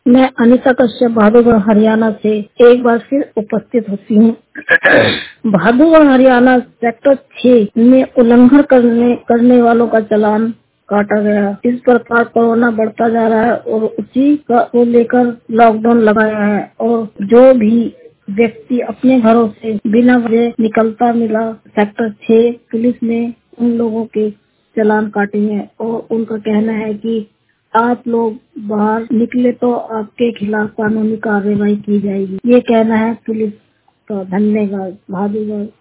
मैं अनीता कश्यप बहादुरगढ़ हरियाणा से एक बार फिर उपस्थित होती हूँ। बहादुरगढ़ हरियाणा सेक्टर 6 में उल्लंघन करने वालों का चालान काटा गया। इस प्रकार कोरोना बढ़ता जा रहा है और उसी को लेकर लॉकडाउन लगाया है और जो भी व्यक्ति अपने घरों से बिना वजह निकलता मिला सेक्टर 6 पुलिस ने उन लोगों के चालान काटे हैं और उनका कहना है कि आप लोग बाहर निकले तो आपके खिलाफ कानूनी कार्रवाई की जाएगी। ये कहना है पुलिस का। धन्यवाद। बहादुरगढ़।